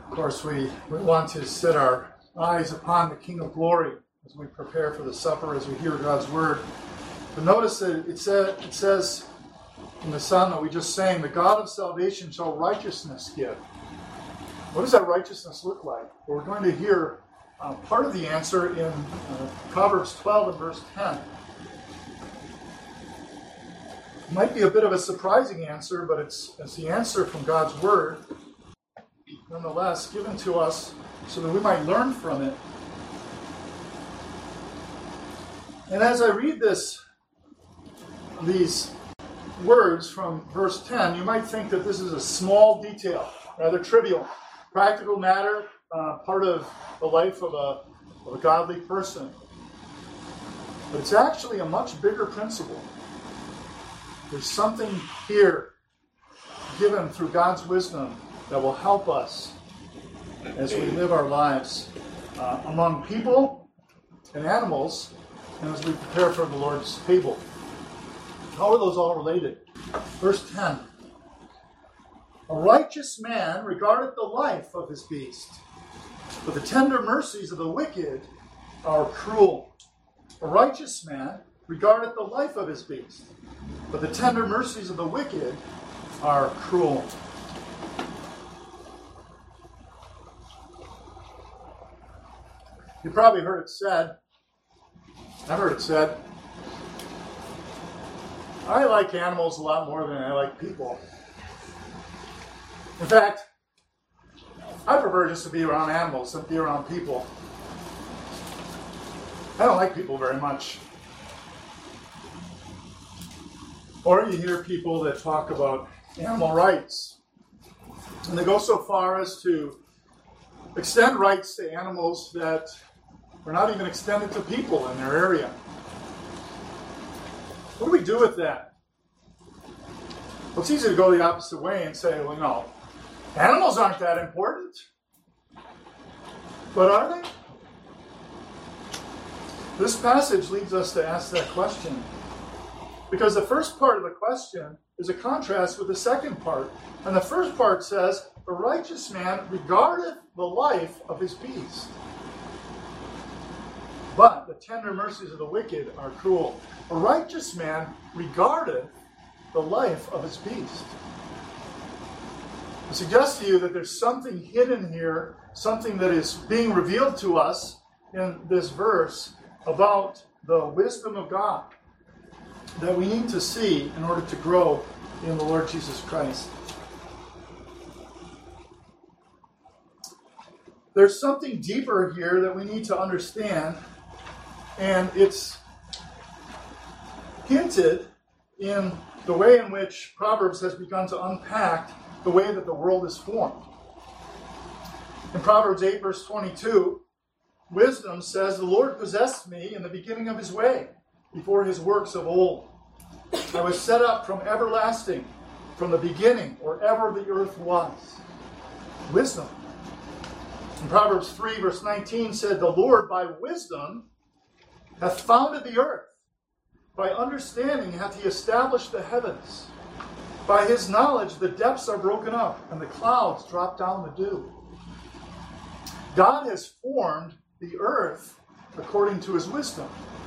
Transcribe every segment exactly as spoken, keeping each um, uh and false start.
Of course, we, we want to set our eyes upon the King of Glory as we prepare for the supper, as we hear God's word. But notice that it, said, it says in the psalm that we just sang, the God of salvation shall righteousness give. What does that righteousness look like? Well, we're going to hear uh, part of the answer in uh, Proverbs twelve and verse ten. It might be a bit of a surprising answer, but it's, it's the answer from God's word, nonetheless, given to us so that we might learn from it. And as I read this, these words from verse ten, you might think that this is a small detail, rather trivial, practical matter, uh, part of the life of a, of a godly person. But it's actually a much bigger principle. There's something here given through God's wisdom that will help us as we live our lives uh, among people and animals, and as we prepare for the Lord's table. How are those all related? Verse ten. A righteous man regardeth the life of his beast, but the tender mercies of the wicked are cruel. A righteous man regardeth the life of his beast, but the tender mercies of the wicked are cruel. You probably heard it said, I've heard it said, I like animals a lot more than I like people. In fact, I prefer just to be around animals than be around people. I don't like people very much. Or you hear people that talk about animal rights. And they go so far as to extend rights to animals that are not even extended to people in their area. What do we do with that? Well, it's easy to go the opposite way and say, well, no, animals aren't that important. But are they? This passage leads us to ask that question. Because the first part of the question is a contrast with the second part. And the first part says, a righteous man regardeth the life of his beast, but the tender mercies of the wicked are cruel. A righteous man regardeth the life of his beast. I suggest to you that there's something hidden here, something that is being revealed to us in this verse about the wisdom of God that we need to see in order to grow in the Lord Jesus Christ. There's something deeper here that we need to understand, and it's hinted in the way in which Proverbs has begun to unpack the way that the world is formed. In Proverbs eight, verse twenty-two, wisdom says, the Lord possessed me in the beginning of his way, before his works of old. I was set up from everlasting, from the beginning, or ever the earth was. Wisdom. In Proverbs three, verse nineteen said, the Lord by wisdom hath founded the earth. By understanding hath he established the heavens. By his knowledge the depths are broken up, and the clouds drop down the dew. God has formed the earth according to his wisdom.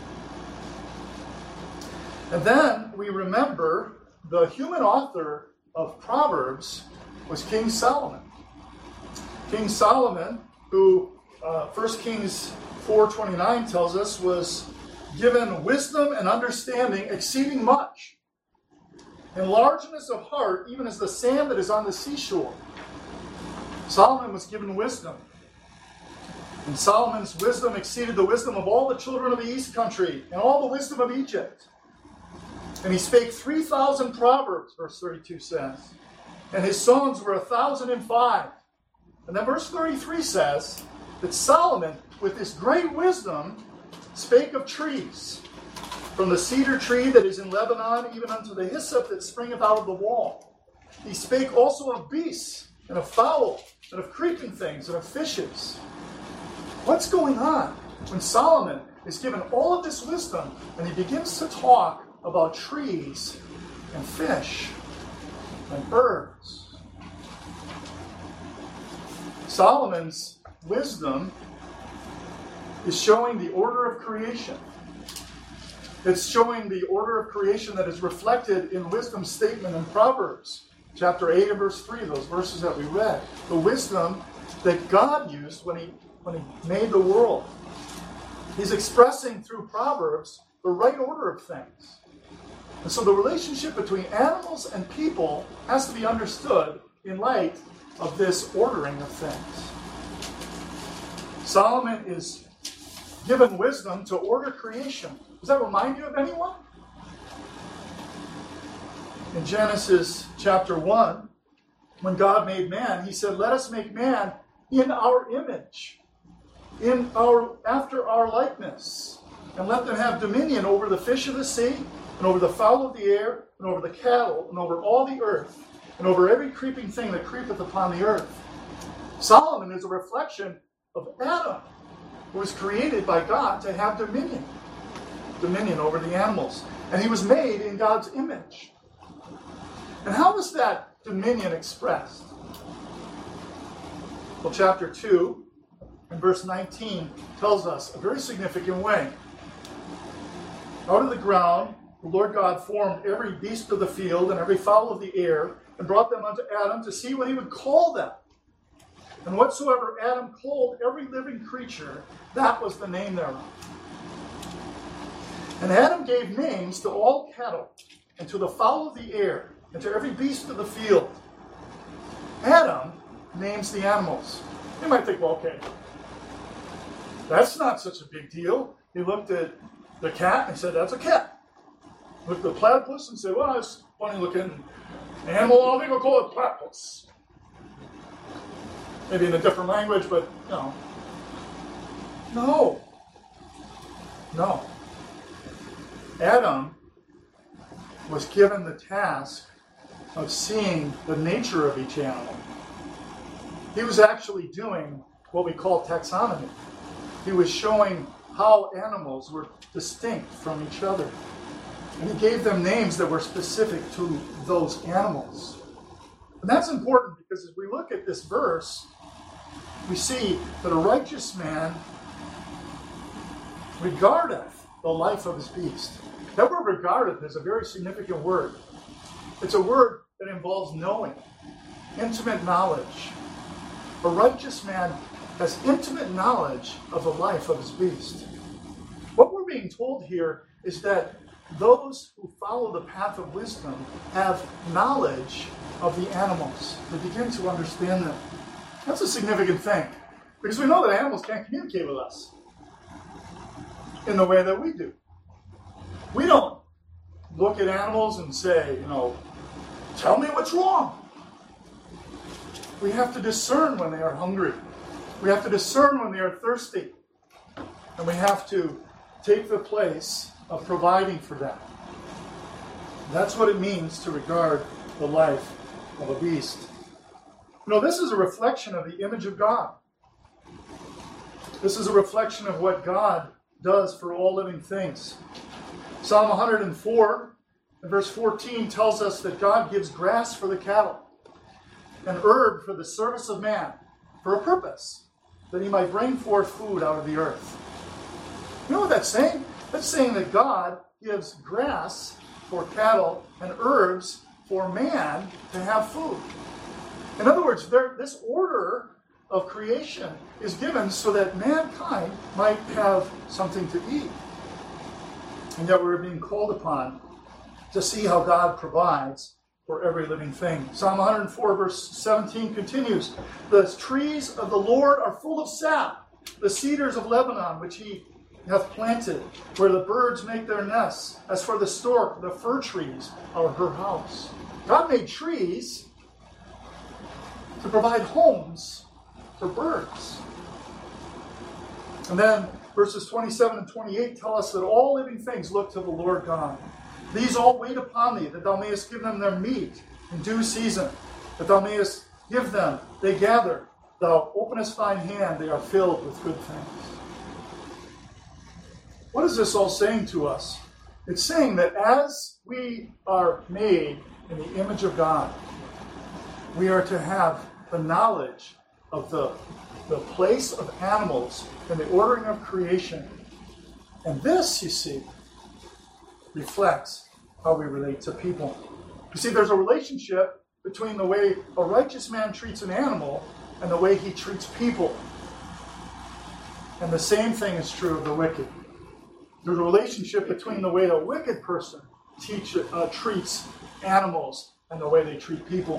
And then we remember the human author of Proverbs was King Solomon. King Solomon, who uh, First Kings four twenty-nine tells us was given wisdom and understanding exceeding much, and largeness of heart even as the sand that is on the seashore. Solomon was given wisdom. And Solomon's wisdom exceeded the wisdom of all the children of the east country and all the wisdom of Egypt. And he spake three thousand proverbs, verse thirty-two says. And his songs were a thousand and five. And then verse thirty-three says that Solomon, with this great wisdom, spake of trees, from the cedar tree that is in Lebanon, even unto the hyssop that springeth out of the wall. He spake also of beasts, and of fowl, and of creeping things, and of fishes. What's going on when Solomon is given all of this wisdom, and he begins to talk about trees, and fish, and birds? Solomon's wisdom is showing the order of creation. It's showing the order of creation that is reflected in wisdom's statement in Proverbs, chapter eight and verse three, those verses that we read. The wisdom that God used when he, when he made the world. He's expressing through Proverbs the right order of things. And so the relationship between animals and people has to be understood in light of this ordering of things. Solomon is given wisdom to order creation. Does that remind you of anyone? In Genesis chapter one, when God made man, he said, "Let us make man in our image, in our after our likeness, and let them have dominion over the fish of the sea, and over the fowl of the air, and over the cattle, and over all the earth, and over every creeping thing that creepeth upon the earth." Solomon is a reflection of Adam, who was created by God to have dominion. Dominion over the animals. And he was made in God's image. And how was that dominion expressed? Well, chapter two and verse nineteen tells us a very significant way. Out of the ground, the Lord God formed every beast of the field and every fowl of the air, and brought them unto Adam to see what he would call them. And whatsoever Adam called every living creature, that was the name thereof. And Adam gave names to all cattle, and to the fowl of the air, and to every beast of the field. Adam names the animals. You might think, well, okay, that's not such a big deal. He looked at the cat and said, that's a cat. Looked at the platypus and said, well, it's a funny looking animal. I think we'll call it platypus. Maybe in a different language, but no. No. No. Adam was given the task of seeing the nature of each animal. He was actually doing what we call taxonomy. He was showing how animals were distinct from each other. And he gave them names that were specific to those animals. And that's important because as we look at this verse, we see that a righteous man regardeth the life of his beast. That word regardeth is a very significant word. It's a word that involves knowing, intimate knowledge. A righteous man has intimate knowledge of the life of his beast. What we're being told here is that those who follow the path of wisdom have knowledge of the animals. They begin to understand them. That's a significant thing, because we know that animals can't communicate with us in the way that we do. We don't look at animals and say, you know, tell me what's wrong. We have to discern when they are hungry. We have to discern when they are thirsty. And we have to take the place of providing for them. That's what it means to regard the life of a beast. You know, this is a reflection of the image of God. This is a reflection of what God does for all living things. Psalm one hundred four, and verse fourteen tells us that God gives grass for the cattle and herb for the service of man for a purpose, that he might bring forth food out of the earth. You know what that's saying? That's saying that God gives grass for cattle and herbs for man to have food. In other words, there, this order of creation is given so that mankind might have something to eat. And yet we're being called upon to see how God provides for every living thing. Psalm one hundred four verse seventeen continues, the trees of the Lord are full of sap, the cedars of Lebanon which he hath planted, where the birds make their nests. As for the stork, the fir trees are her house. God made trees to provide homes for birds. And then verses twenty-seven and twenty-eight tell us that all living things look to the Lord God. These all wait upon thee, that thou mayest give them their meat in due season, that thou mayest give them, they gather. Thou openest thine hand, they are filled with good things. What is this all saying to us? It's saying that as we are made in the image of God, we are to have the knowledge of the, the place of animals in the ordering of creation. And this, you see, reflects how we relate to people. You see, there's a relationship between the way a righteous man treats an animal and the way he treats people. And the same thing is true of the wicked. There's a relationship between the way a wicked person teach, uh, treats animals and the way they treat people.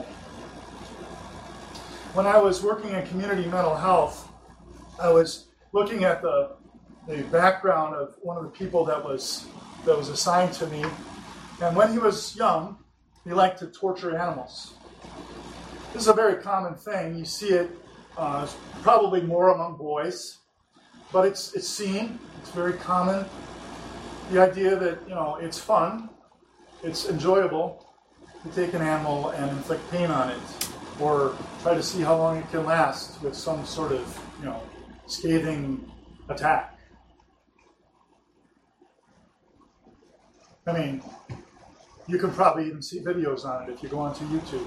When I was working in community mental health, I was looking at the, the background of one of the people that was, that was assigned to me. And when he was young, he liked to torture animals. This is a very common thing. You see it uh, probably more among boys, but it's it's seen. It's very common. The idea that, you know, it's fun, it's enjoyable to take an animal and inflict pain on it, or try to see how long it can last with some sort of, you know, scathing attack. I mean, you can probably even see videos on it if you go onto YouTube.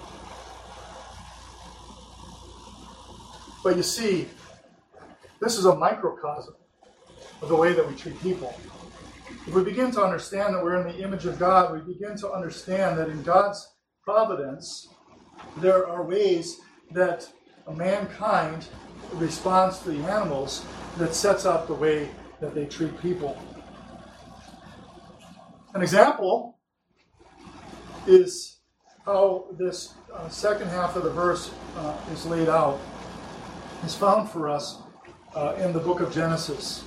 But you see, this is a microcosm of the way that we treat people. If we begin to understand that we're in the image of God, we begin to understand that in God's providence, there are ways that mankind responds to the animals that sets up the way that they treat people. An example is how this uh, second half of the verse uh, is laid out. Is found for us uh, in the book of Genesis.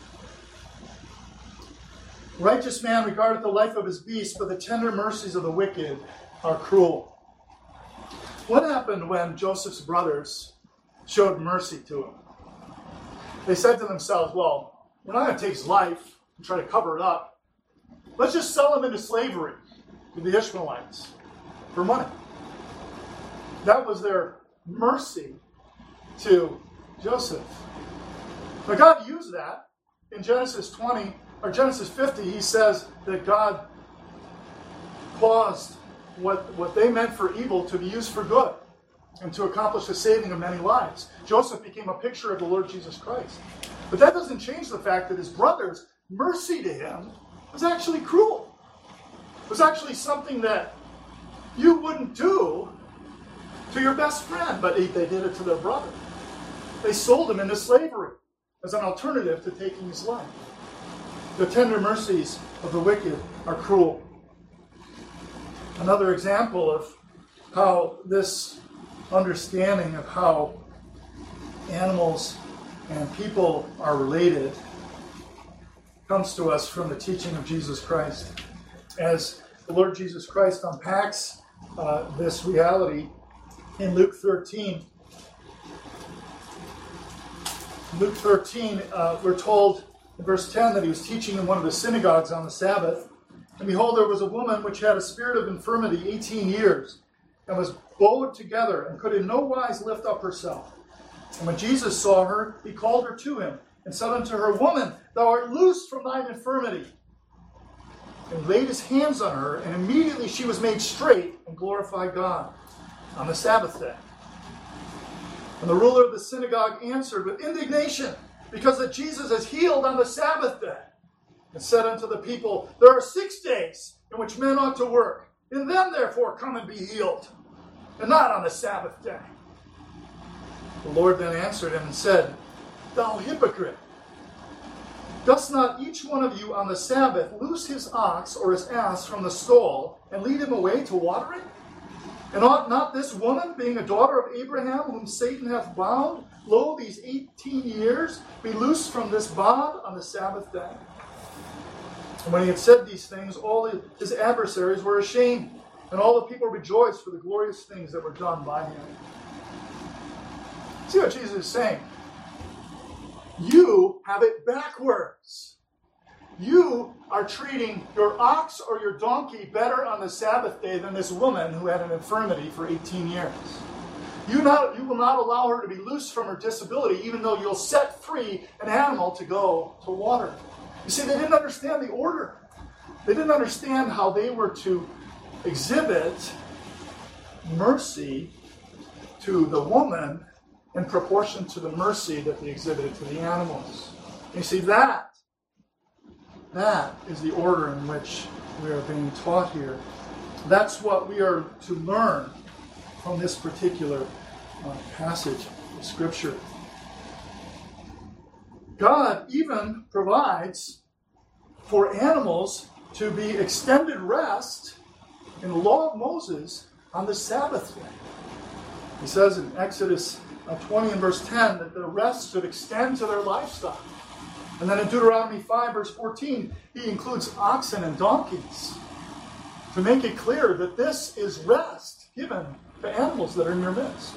Righteous man regardeth the life of his beast, but the tender mercies of the wicked are cruel. What happened when Joseph's brothers showed mercy to him? They said to themselves, well, we're not going to take his life and try to cover it up. Let's just sell him into slavery to the Ishmaelites for money. That was their mercy to Joseph. But God used that. In Genesis twenty, or Genesis fifty, he says that God caused what, what they meant for evil to be used for good and to accomplish the saving of many lives. Joseph became a picture of the Lord Jesus Christ. But that doesn't change the fact that his brothers' mercy to him was actually cruel. It was actually something that you wouldn't do to your best friend, but they did it to their brother. They sold him into slavery as an alternative to taking his life. The tender mercies of the wicked are cruel. Another example of how this understanding of how animals and people are related comes to us from the teaching of Jesus Christ. As the Lord Jesus Christ unpacks uh, this reality in Luke thirteen, Luke thirteen, uh, we're told in verse ten that he was teaching in one of the synagogues on the Sabbath. And behold, there was a woman which had a spirit of infirmity eighteen years, and was bowed together, and could in no wise lift up herself. And when Jesus saw her, he called her to him, and said unto her, Woman, thou art loosed from thine infirmity. And laid his hands on her, and immediately she was made straight, and glorified God on the Sabbath day. And the ruler of the synagogue answered with indignation, because that Jesus is healed on the Sabbath day, and said unto the people, There are six days in which men ought to work. In them therefore come and be healed, and not on the Sabbath day. The Lord then answered him and said, Thou hypocrite, does not each one of you on the Sabbath loose his ox or his ass from the stall, and lead him away to water it? And ought not this woman, being a daughter of Abraham, whom Satan hath bound, lo, these eighteen years, be loosed from this bond on the Sabbath day? And when he had said these things, all his adversaries were ashamed, and all the people rejoiced for the glorious things that were done by him. See what Jesus is saying? You have it backwards. You are treating your ox or your donkey better on the Sabbath day than this woman who had an infirmity for eighteen years. You, not, you will not allow her to be loose from her disability, even though you'll set free an animal to go to water. You see, they didn't understand the order. They didn't understand how they were to exhibit mercy to the woman in proportion to the mercy that they exhibited to the animals. And you see, that, that is the order in which we are being taught here. That's what we are to learn from this particular uh, passage of Scripture. God even provides for animals to be extended rest in the law of Moses on the Sabbath day. He says in Exodus twenty and verse ten that the rest should extend to their livestock. And then in Deuteronomy five verse fourteen, he includes oxen and donkeys to make it clear that this is rest given to animals that are in your midst.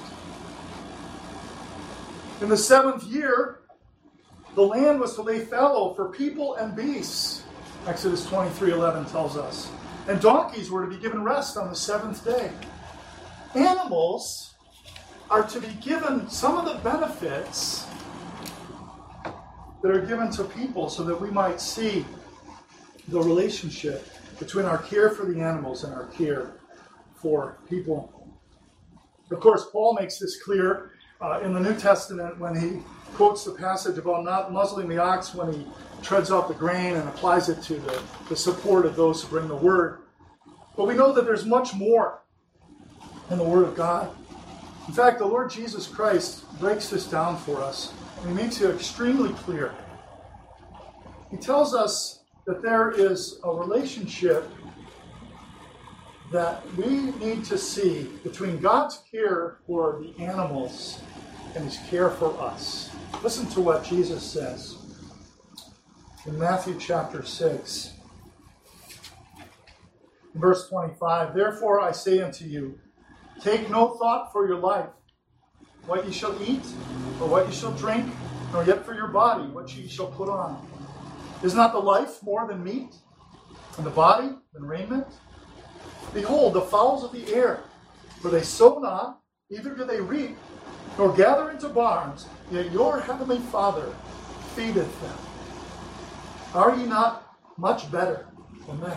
In the seventh year, the land was to lay fallow for people and beasts. Exodus twenty-three eleven tells us. And donkeys were to be given rest on the seventh day. Animals are to be given some of the benefits that are given to people so that we might see the relationship between our care for the animals and our care for people. Of course, Paul makes this clear uh, in the New Testament when he quotes the passage about not muzzling the ox when he treads out the grain and applies it to the, the support of those who bring the word. But we know that there's much more in the Word of God. In fact, the Lord Jesus Christ breaks this down for us, and he makes it extremely clear. He tells us that there is a relationship that we need to see between God's care for the animals and his care for us. Listen to what Jesus says in Matthew chapter six. Verse twenty-five, therefore I say unto you, take no thought for your life, what ye shall eat, or what ye shall drink, nor yet for your body, what ye shall put on. Is not the life more than meat, and the body than raiment? Behold, the fowls of the air, for they sow not, neither do they reap, nor gather into barns, yet your heavenly Father feedeth them. Are ye not much better than they?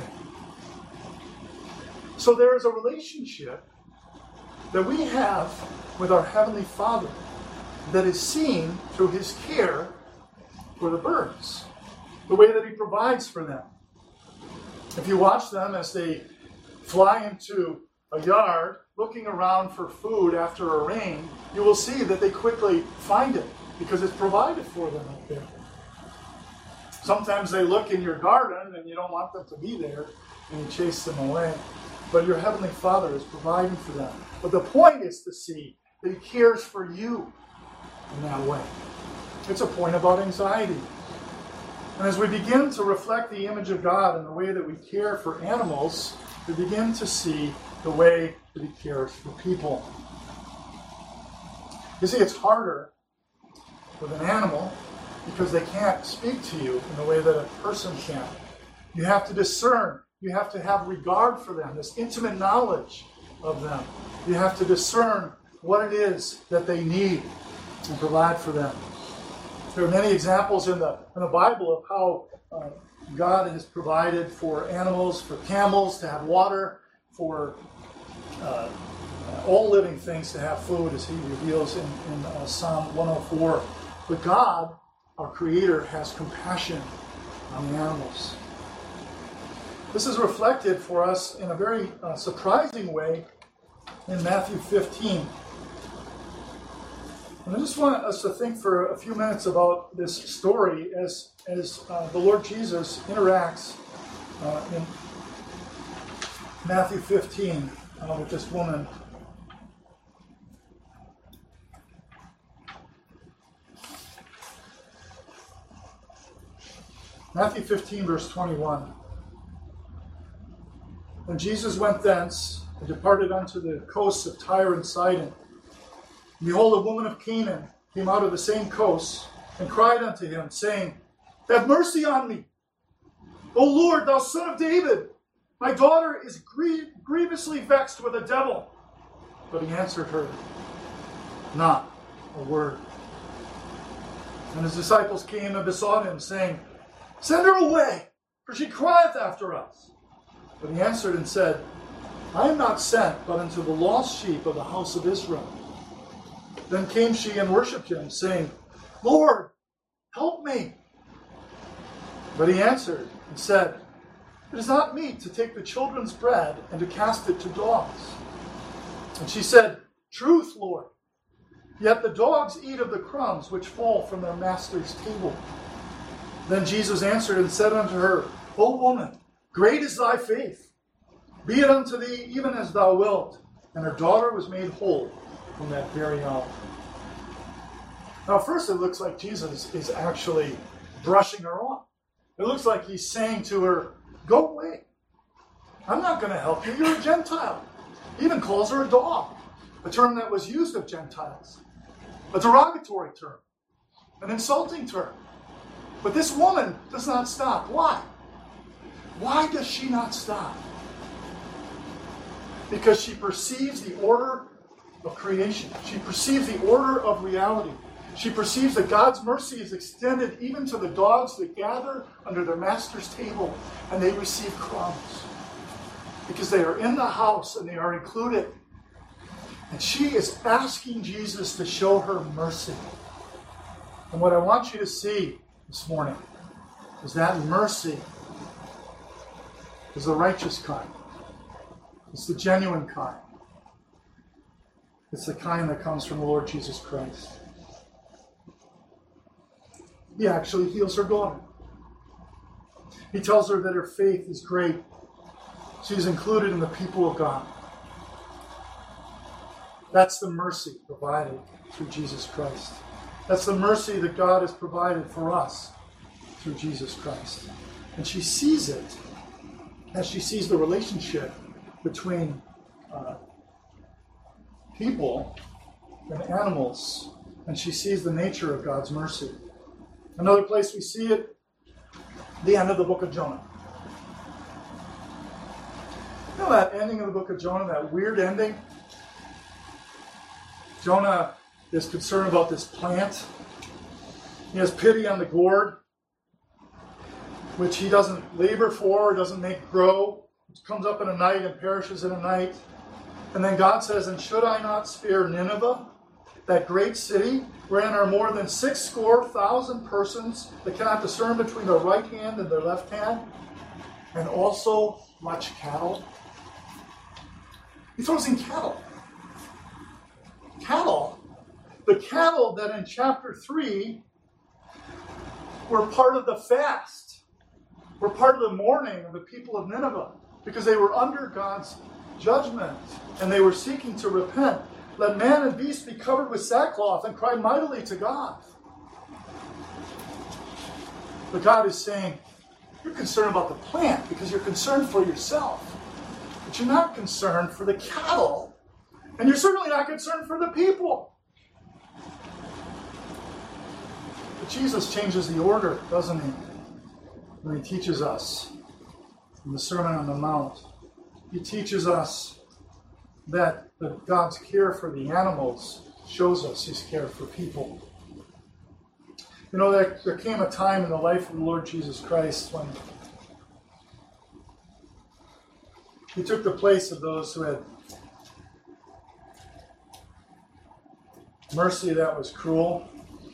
So there is a relationship that we have with our Heavenly Father that is seen through his care for the birds, the way that he provides for them. If you watch them as they fly into a yard looking around for food after a rain, you will see that they quickly find it because it's provided for them up there. Sometimes they look in your garden and you don't want them to be there and you chase them away. But your Heavenly Father is providing for them. But the point is to see that he cares for you in that way. It's a point about anxiety. And as we begin to reflect the image of God in the way that we care for animals, we begin to see the way that he cares for people. You see, it's harder with an animal because they can't speak to you in the way that a person can. You have to discern. You have to have regard for them, this intimate knowledge of them. You have to discern what it is that they need and provide for them. There are many examples in the, in the Bible of how uh, God has provided for animals, for camels to have water, for uh, all living things to have food, as he reveals in, in uh, Psalm one oh four. But God, our Creator, has compassion on the animals. This is reflected for us in a very uh, surprising way in Matthew fifteen. And I just want us to think for a few minutes about this story as, as uh, the Lord Jesus interacts uh, in Matthew fifteen uh, with this woman. Matthew fifteen, verse twenty-one. When Jesus went thence and departed unto the coasts of Tyre and Sidon, and behold, a woman of Canaan came out of the same coast and cried unto him, saying, have mercy on me, O Lord, thou son of David. My daughter is grie- grievously vexed with a devil. But he answered her not a word. And his disciples came and besought him, saying, send her away, for she crieth after us. But he answered and said, I am not sent but unto the lost sheep of the house of Israel. Then came she and worshipped him, saying, Lord, help me. But he answered and said, It is not meet to take the children's bread and to cast it to dogs. And she said, Truth, Lord. Yet the dogs eat of the crumbs which fall from their master's table. Then Jesus answered and said unto her, O woman, great is thy faith. Be it unto thee even as thou wilt. And her daughter was made whole from that very hour. Now, first it looks like Jesus is actually brushing her off. It looks like he's saying to her, Go away. I'm not going to help you. You're a Gentile. He even calls her a dog, a term that was used of Gentiles. A derogatory term, an insulting term. But this woman does not stop. Why? Why does she not stop? Because she perceives the order of creation. She perceives the order of reality. She perceives that God's mercy is extended even to the dogs that gather under their master's table and they receive crumbs. Because they are in the house and they are included. And she is asking Jesus to show her mercy. And what I want you to see this morning is that mercy is the righteous kind. It's the genuine kind. It's the kind that comes from the Lord Jesus Christ. He actually heals her daughter. He tells her that her faith is great. She's included in the people of God. That's the mercy provided through Jesus Christ. That's the mercy that God has provided for us through Jesus Christ. And she sees it as she sees the relationship between uh, people and animals, and she sees the nature of God's mercy. Another place we see it, the end of the book of Jonah. You know that ending of the book of Jonah, that weird ending? Jonah is concerned about this plant. He has pity on the gourd, which he doesn't labor for, doesn't make grow. It comes up in a night and perishes in a night. And then God says, And should I not spare Nineveh, that great city, wherein are more than six score thousand persons that cannot discern between their right hand and their left hand, and also much cattle? He throws in cattle. Cattle. The cattle that in chapter three were part of the fast, were part of the mourning of the people of Nineveh, because they were under God's judgment and they were seeking to repent. Let man and beast be covered with sackcloth and cry mightily to God. But God is saying, you're concerned about the plant because you're concerned for yourself. But you're not concerned for the cattle. And you're certainly not concerned for the people. But Jesus changes the order, doesn't he? When he teaches us in the Sermon on the Mount. He teaches us that God's care for the animals shows us his care for people. You know, there, there came a time in the life of the Lord Jesus Christ when he took the place of those who had mercy that was cruel.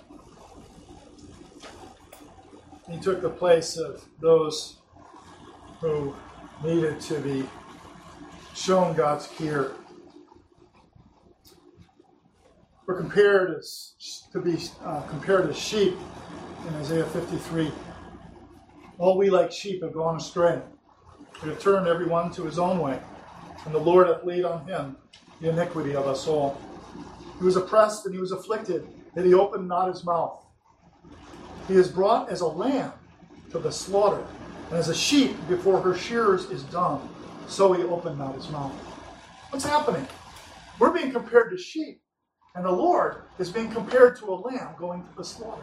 He took the place of those who needed to be shown God's care. We're compared as to be uh, compared as sheep in Isaiah fifty-three. All we like sheep have gone astray. We have turned everyone to his own way, and the Lord hath laid on him the iniquity of us all. He was oppressed and he was afflicted, yet he opened not his mouth. He is brought as a lamb to the slaughter, and as a sheep before her shearers is dumb, so he opened not his mouth. What's happening? We're being compared to sheep, and the Lord is being compared to a lamb going to the slaughter.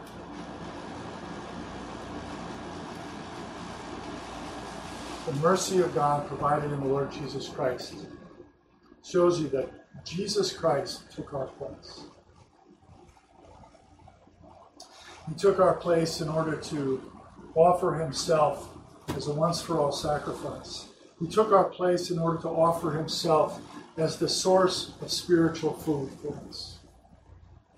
The mercy of God provided in the Lord Jesus Christ shows you that Jesus Christ took our place. He took our place in order to offer himself as a once-for-all sacrifice. He took our place in order to offer himself as the source of spiritual food for us.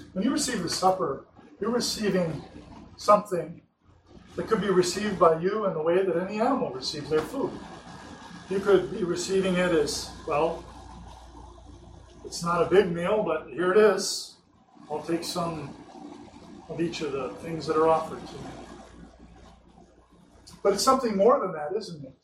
When you receive the supper, you're receiving something that could be received by you in the way that any animal receives their food. You could be receiving it as, well, it's not a big meal, but here it is. I'll take some of each of the things that are offered to me. But it's something more than that, isn't it?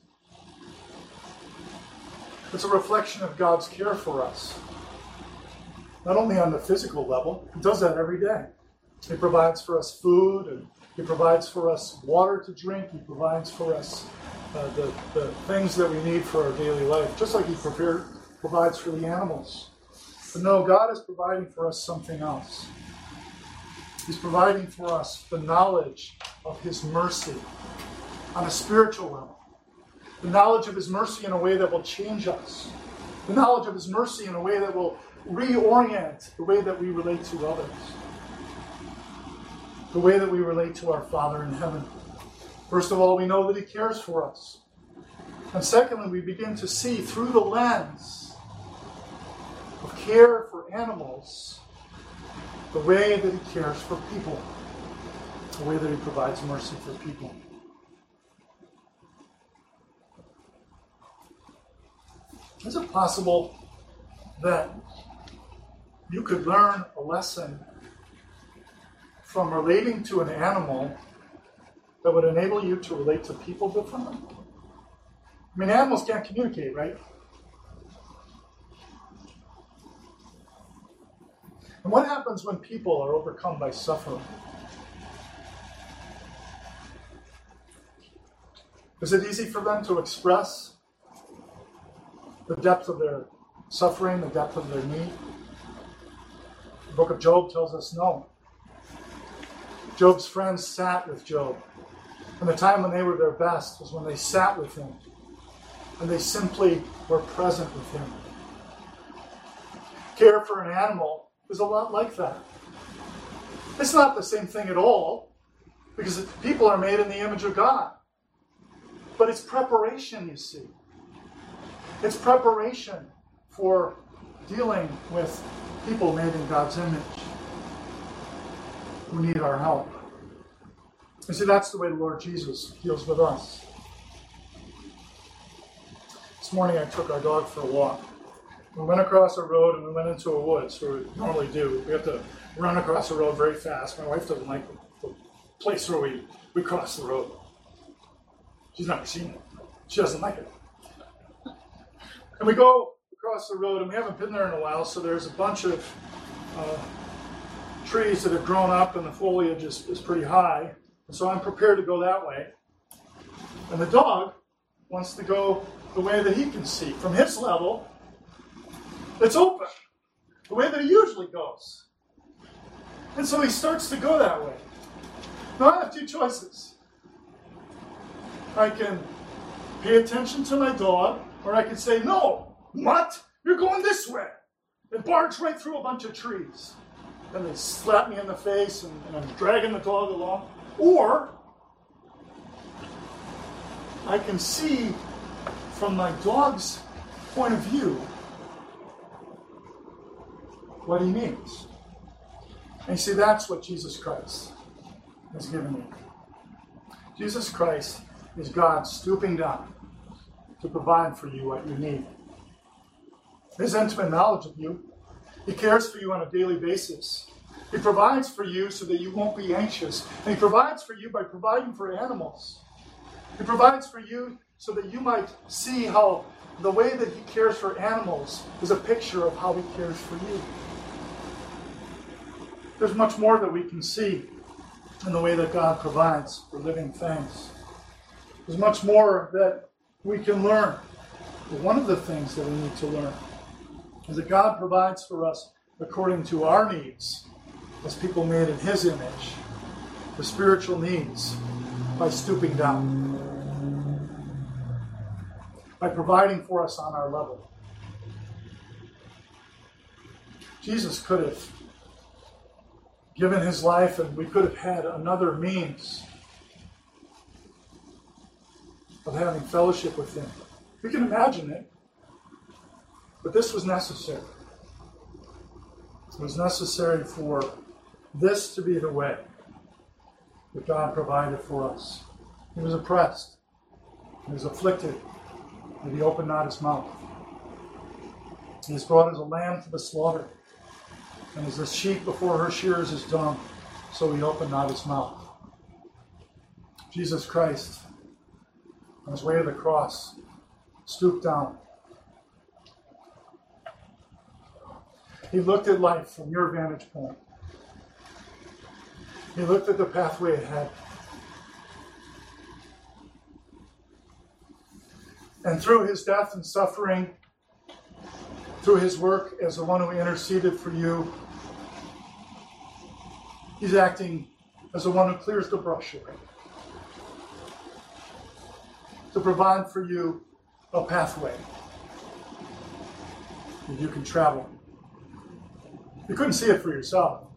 It's a reflection of God's care for us. Not only on the physical level, He does that every day. He provides for us food, and He provides for us water to drink. He provides for us uh, the, the things that we need for our daily life, just like He prepare, provides for the animals. But no, God is providing for us something else. He's providing for us the knowledge of His mercy on a spiritual level. The knowledge of His mercy in a way that will change us. The knowledge of His mercy in a way that will reorient the way that we relate to others. The way that we relate to our Father in heaven. First of all, we know that He cares for us. And secondly, we begin to see through the lens of care for animals the way that He cares for people. The way that He provides mercy for people. Is it possible that you could learn a lesson from relating to an animal that would enable you to relate to people differently? I mean, animals can't communicate, right? And what happens when people are overcome by suffering? Is it easy for them to express the depth of their suffering, the depth of their need? The book of Job tells us no. Job's friends sat with Job. And the time when they were their best was when they sat with him. And they simply were present with him. Care for an animal is a lot like that. It's not the same thing at all, because people are made in the image of God. But it's preparation, you see. It's preparation for dealing with people made in God's image who need our help. You see, that's the way the Lord Jesus deals with us. This morning I took our dog for a walk. We went across a road and we went into a woods, where we normally do. We have to run across the road very fast. My wife doesn't like the place where we, we cross the road. She's never seen it. She doesn't like it. And we go across the road, and we haven't been there in a while, so there's a bunch of uh, trees that have grown up, and the foliage is, is pretty high. And so I'm prepared to go that way. And the dog wants to go the way that he can see. From his level, it's open, the way that he usually goes. And so he starts to go that way. Now I have two choices. I can pay attention to my dog, or I can say, no, what? You're going this way. And barge right through a bunch of trees. And they slap me in the face, and, and I'm dragging the dog along. Or I can see from my dog's point of view what he needs. And you see, that's what Jesus Christ has given me. Jesus Christ is God stooping down to provide for you what you need. His intimate knowledge of you. He cares for you on a daily basis. He provides for you so that you won't be anxious. And He provides for you by providing for animals. He provides for you so that you might see how the way that He cares for animals is a picture of how He cares for you. There's much more that we can see in the way that God provides for living things. There's much more that we can learn. But one of the things that we need to learn is that God provides for us according to our needs as people made in His image, the spiritual needs, by stooping down, by providing for us on our level. Jesus could have given His life, and we could have had another means of having fellowship with Him. We can imagine it, but this was necessary. It was necessary for this to be the way that God provided for us. He was oppressed. He was afflicted, and he opened not his mouth. He is brought as a lamb to the slaughter, and as a sheep before her shearers is dumb, so he opened not his mouth. Jesus Christ, on his way to the cross, stooped down. He looked at life from your vantage point. He looked at the pathway ahead. And through his death and suffering, through his work as the one who interceded for you, he's acting as the one who clears the brush away, to provide for you a pathway that you can travel. You couldn't see it for yourself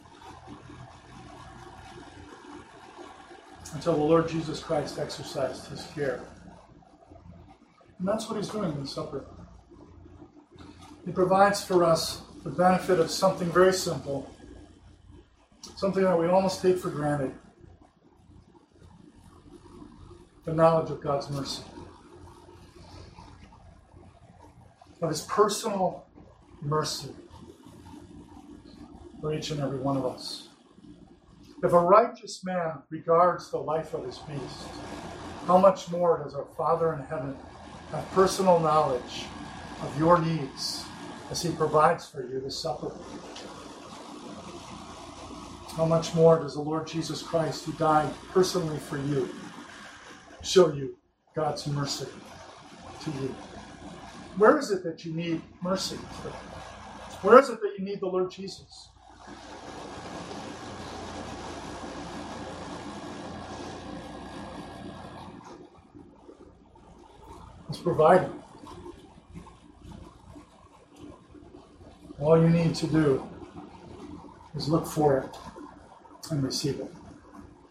until the Lord Jesus Christ exercised his care. And that's what he's doing in supper. He provides for us the benefit of something very simple, something that we almost take for granted: the knowledge of God's mercy, of his personal mercy for each and every one of us. If a righteous man regards the life of his beast, how much more does our Father in heaven have personal knowledge of your needs as he provides for you this supper? How much more does the Lord Jesus Christ, who died personally for you, show you God's mercy to you? Where is it that you need mercy? Where is it that you need the Lord Jesus? It's provided. All you need to do is look for it and receive it.